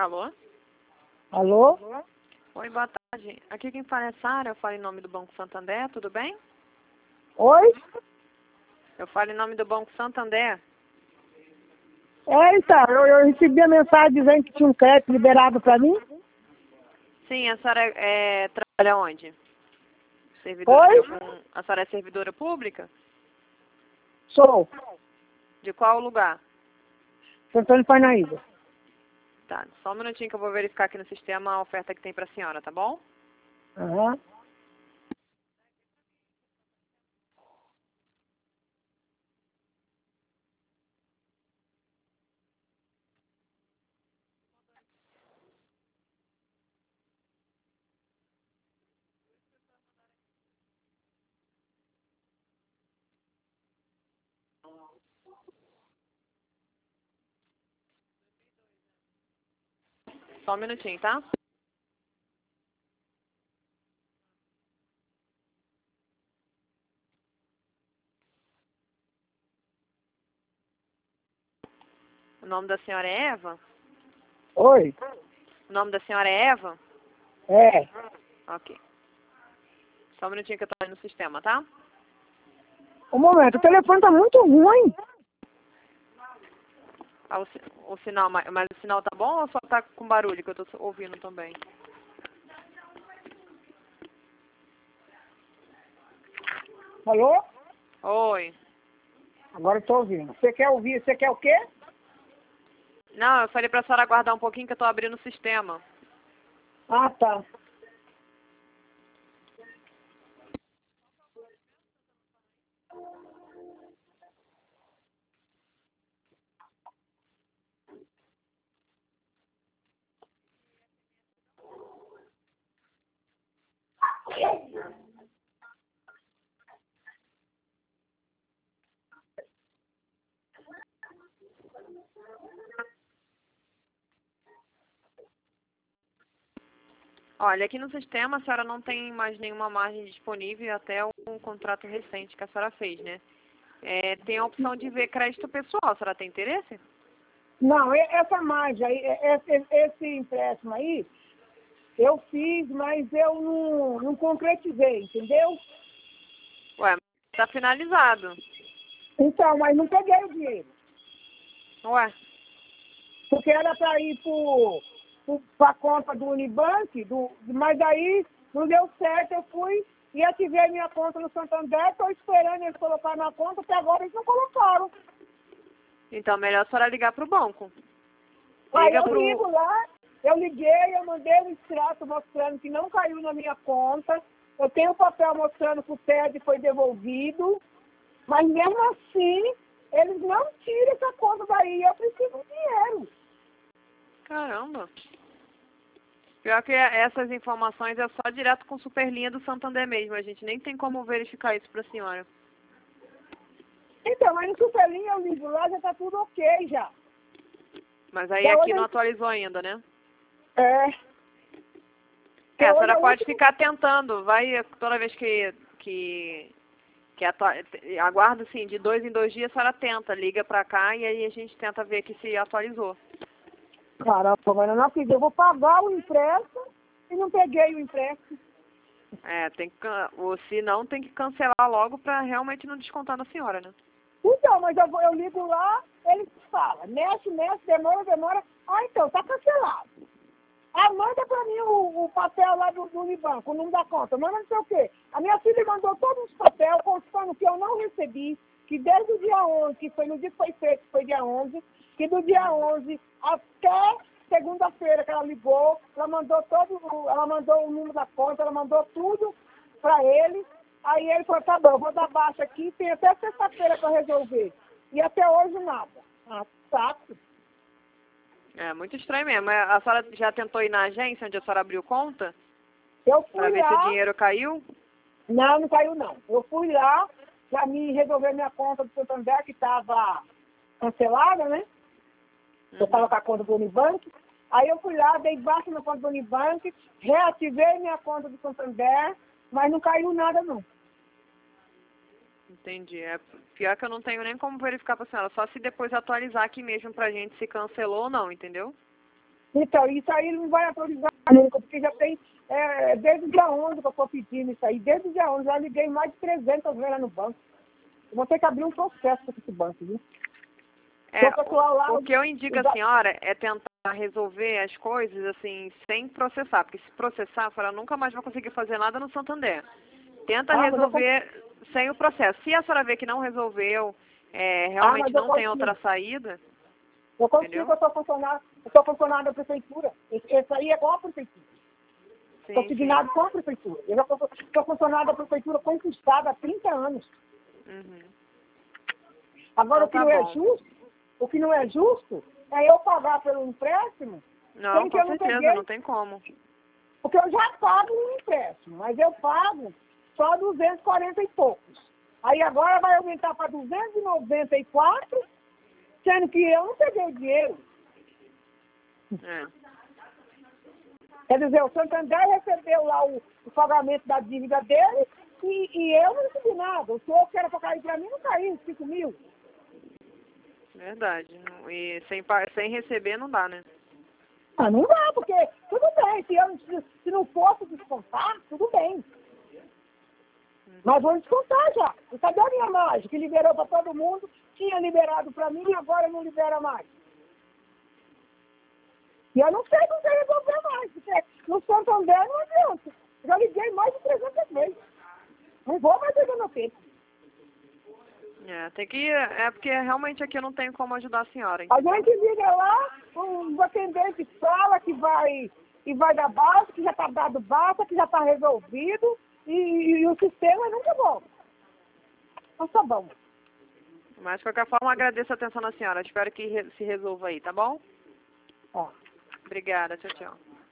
Alô? Alô? Oi, boa tarde. Aqui quem fala é Sara, eu falo em nome do Banco Santander, tudo bem? Oi? Eu falo em nome do Banco Santander. Eita, eu recebi a mensagem dizendo que tinha um crédito liberado para mim. Sim, a senhora trabalha onde? Servidora Oi? A senhora é servidora pública? Sou. De qual lugar? Antônio Parnaíba. Tá, só um minutinho que eu vou verificar aqui no sistema a oferta que tem pra senhora, tá bom? Aham. Só um minutinho, tá? O nome da senhora é Eva? Oi? O nome da senhora é Eva? É. Ok. Só um minutinho que eu tô aí no sistema, tá? Um momento, o telefone tá muito ruim. Ah, o sinal, mas o sinal tá bom ou só tá com barulho que eu tô ouvindo também? Alô? Oi. Agora eu tô ouvindo. Você quer ouvir? Você quer o quê? Não, eu falei pra senhora aguardar um pouquinho que eu tô abrindo o sistema. Ah, tá. Olha, aqui no sistema a senhora não tem mais nenhuma margem disponível até um contrato recente que a senhora fez, né? Tem a opção de ver crédito pessoal. A senhora tem interesse? Não, essa margem aí, esse empréstimo aí, eu fiz, mas eu não concretizei, entendeu? Ué, tá finalizado. Então, mas não peguei o dinheiro. Ué, Porque era para ir para a conta do Unibank, mas aí não deu certo, eu fui e ativei minha conta no Santander, estou esperando eles colocar na conta, até agora eles não colocaram. então melhor a senhora ligar pro banco. Aí Liga eu ligo pro... lá, eu liguei, eu mandei um extrato mostrando que não caiu na minha conta, eu tenho o papel mostrando que o TED foi devolvido, mas mesmo assim, eles não tiram essa conta daí, eu preciso de dinheiro. Caramba. Pior que essas informações é só direto com Superlinha do Santander mesmo. A gente nem tem como verificar isso pra senhora. Então, mas no Superlinha eu ligo lá, já tá tudo ok já. Mas aí Da aqui hoje não atualizou ainda, né? é. Que A hoje é senhora o pode último. ficar tentando. Vai toda vez aguarda assim, de 2 em 2 dias, a senhora tenta, liga pra cá e aí a gente tenta ver que se atualizou. Caramba, mas eu não acredito. Eu vou pagar o empréstimo e não peguei o empréstimo. Ou se não, tem que cancelar logo pra realmente não descontar da senhora, né? Então, mas eu ligo lá, eles falam, mexe, demora. Ah, então, tá cancelado. Ah, manda pra mim o papel lá do Unibanco, o número da conta, manda não sei o quê. A minha filha mandou todos os papéis, constando que eu não recebi, que desde o dia 11, que foi no dia que foi feito, que foi dia 11, que do dia 11 até segunda-feira que ela ligou, ela mandou o número da conta, ela mandou tudo pra ele. Aí ele falou, tá bom, eu vou dar baixa aqui, tem até sexta-feira pra resolver. E até hoje nada. Ah, saco. É muito estranho mesmo. A senhora já tentou ir na agência onde a senhora abriu conta Eu pra fui ver se o lá. dinheiro caiu? Não, não caiu não. Eu fui lá para me resolver minha conta do Santander, que estava cancelada, né? Eu estava com a conta do Unibank. Aí eu fui lá, dei baixa na conta do Unibank, reativei minha conta do Santander, mas não caiu nada não. Entendi. Pior que eu não tenho nem como verificar pra senhora, só se depois atualizar aqui mesmo pra gente se cancelou ou não, entendeu? Então, isso aí não vai autorizar nunca, porque já tem, desde o dia 11 que eu estou pedindo isso aí, desde o dia 11, já liguei mais de 300 vezes lá no banco. Eu vou ter que abrir um processo com esse banco, viu? O que eu indico a senhora é tentar resolver as coisas, assim, sem processar, porque se processar, a senhora nunca mais vai conseguir fazer nada no Santander. Tenta resolver sem o processo. Se a senhora vê que não resolveu, realmente não tem outra saída... Eu consigo, eu sou funcionário da prefeitura. Esse aí é com a prefeitura. Estou signado com a prefeitura. Eu já sou funcionário da prefeitura conquistada há 30 anos. Uhum. Agora, então, o que não é justo é eu pagar pelo empréstimo. Não, com certeza, não tem como. Porque eu já pago um empréstimo, mas eu pago só 240 e poucos. Aí agora vai aumentar para 294, sendo que eu não peguei o dinheiro. Quer dizer, o Santander recebeu lá o pagamento da dívida dele e eu não recebi nada. O senhor que era para cair para mim não caiu, 5 mil. Verdade. E sem receber não dá, né? Ah, não dá, porque tudo bem. Se não fosse descontar, tudo bem. Mas vou descontar já. E cadê a minha margem? Que liberou para todo mundo, tinha liberado para mim e agora não libera mais. E eu não sei resolver mais, porque no Santander não adianta. Já liguei mais de 300 vezes. Não vou mais perder meu tempo. Tem que porque realmente aqui eu não tenho como ajudar a senhora. Entendeu? A gente liga lá, um atendente fala que vai dar base, que já está dado base, que já está resolvido, e o sistema nunca volta. Então tá bom. Mas de qualquer forma, agradeço a atenção da senhora. Espero que se resolva aí, tá bom? Ó. Obrigada, tchau, tchau.